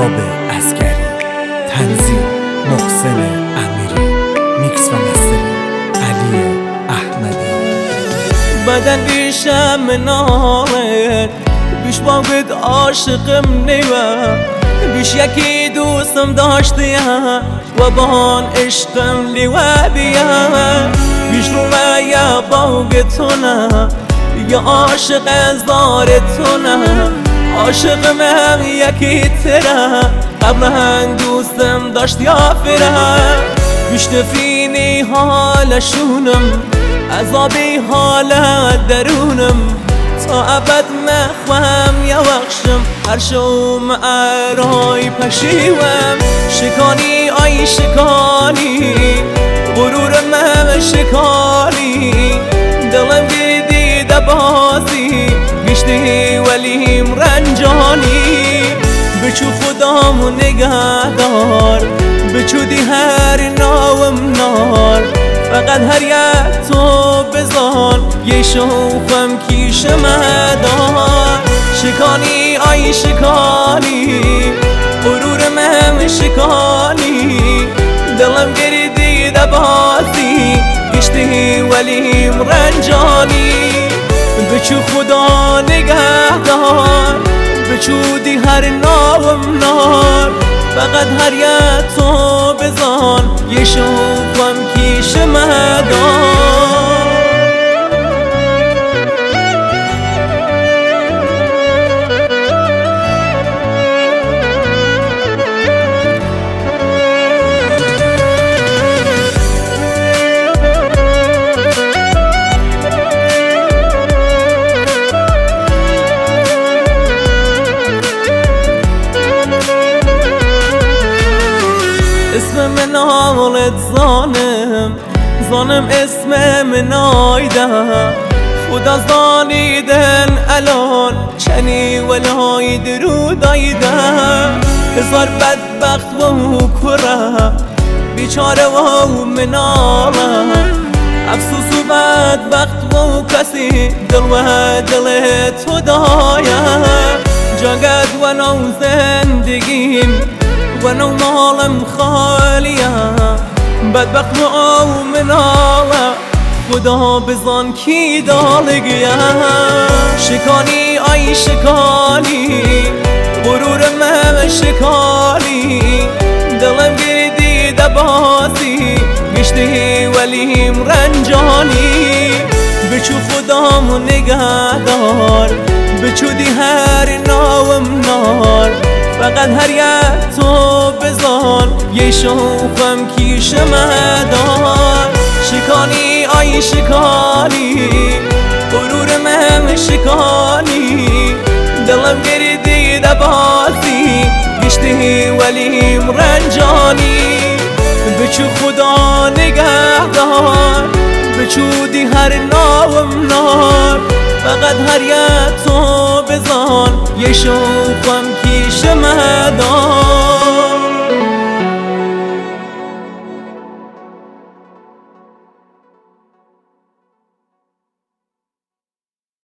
شهاب عسکری، تنظیم محسن امیری، میکس و مستری علی احمدی. بدن بیشم مناله بیش باید عاشقم نیوه، بیش یکی دوستم داشته و با عشقم لیوه بیه، بیش رو یا باگتونه یا عاشق زارتونه، عاشقم هم یکی تره قبلا دوستم داشت یا فره، بیش نفینی حالشونم عذابی حال درونم، تا ابد مخوام یا وخشم هر شوم ارای پشیوم، شکانی آی شکانی غرورم هم شکانی، دلم گیدی دبازی گشتی ولیم رنجانی، بچو خدامو نگه دار بچودی هر ناوم نار، فقط هر یک تو بزان یه شوقم کیش مدار، شکانی آی شکانی غرورم هم شکانی، دلم گردی دبازی گشتی ولیم رنجانی، بچو خدا نگه دار بچودی هر ناوم نار، فقط هر یک تو بزان یه شوقم کیش مدار. اسم من آلت زانم اسم من آیده، خدا زانیدن الان چنی ولای درود آیده، هزار بدبخت و کره بیچاره و مناله، افسوس و بدبخت و کسی دل و دل تو دایه، جاگد و نو زندگیم و نو مالم خالیه، بدبخت و مناله خدا بزان کی دالگیه، شکانی آی شکانی غرورم هم شکانی، دلم گردی دبازی گشتی ولیم رنجانی، بچو خدامو نگه دار بچودی هر ناوم نار، فقط هر یک تو بزان یه شوقم کیش مدار، شکانی آی شکانی غرورم هم شکانی، دلم گردی دبازی گشتی ولیم رنجانی، بچو خدا نگه دار بچودی هر ناوم نار، فقط هر یک تو بزان یه شوقم کیش مدار.